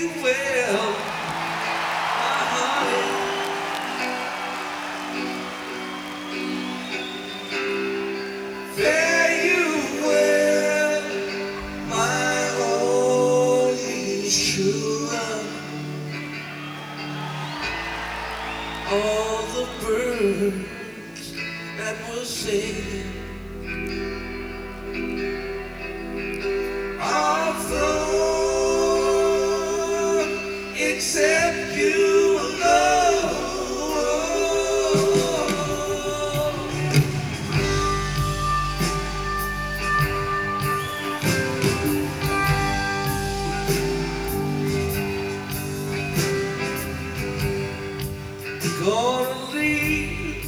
you well, my honey. Fare you well, my only true love. All the birds that were singing are flown, except you alone. Gonna leave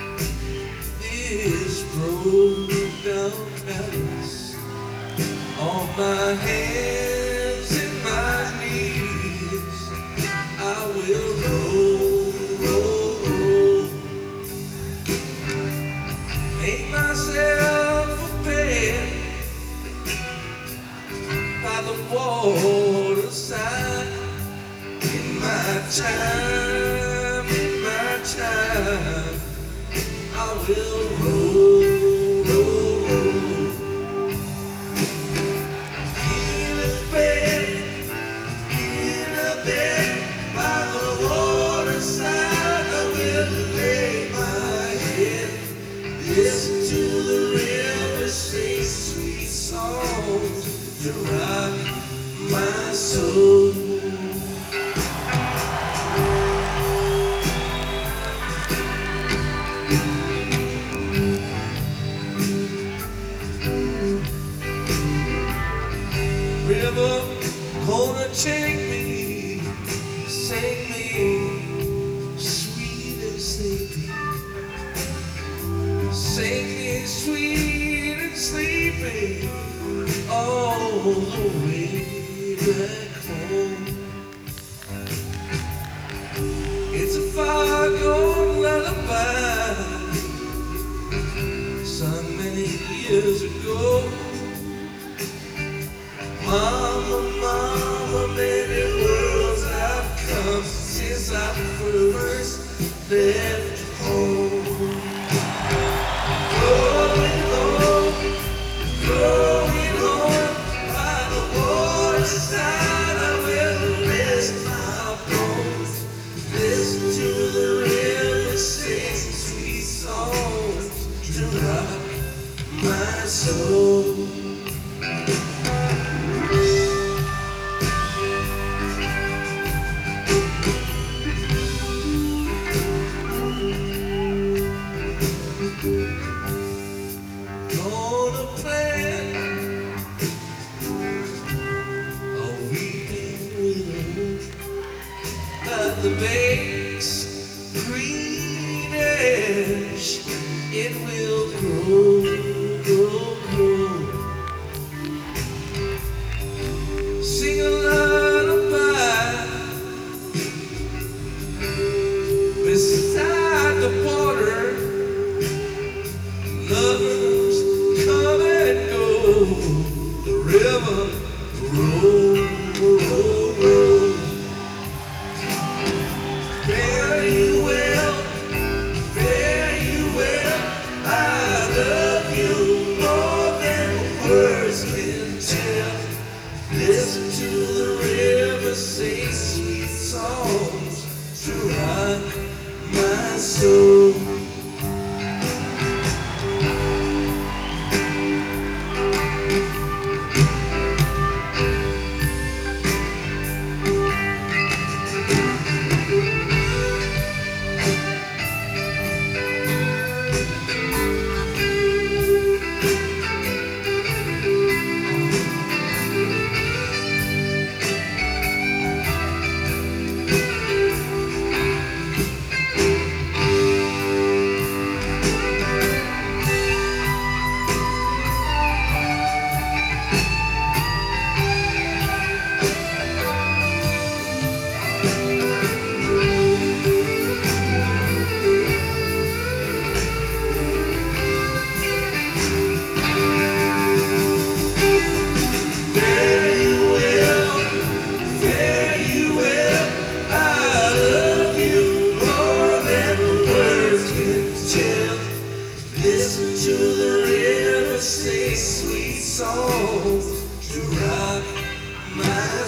this broken down palace on my hands and my knees. I will roll, roll, roll, make myself a bed by the waterside. In my time, I will roll, roll, roll. In a bed by the waterside, I will lay my head, listen to the river sing sweet songs to rock my soul. River, gonna take me, sing me, sweet and sleepy. Sing me sweet and sleepy, all the way back home. It's a far-gone lullaby, sung many years ago. Mama, mama, many worlds I've come since I first left home. Going home, going home, by the waterside I will rest my bones. Listen to the river sing sweet songs to rock my soul. Gonna plant a weeping willow at the base, greenish, it will grow, grow, grow. Sing a lullaby beside the water. Lovers come and go, the river roll, roll, roll. Fare you well, fare you well. I love you more than words can tell. Listen to the river sing sweet songs to rock my soul.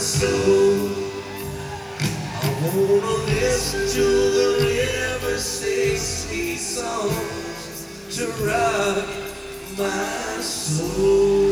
soul. I wanna listen to the river sing sweet songs to rock my soul.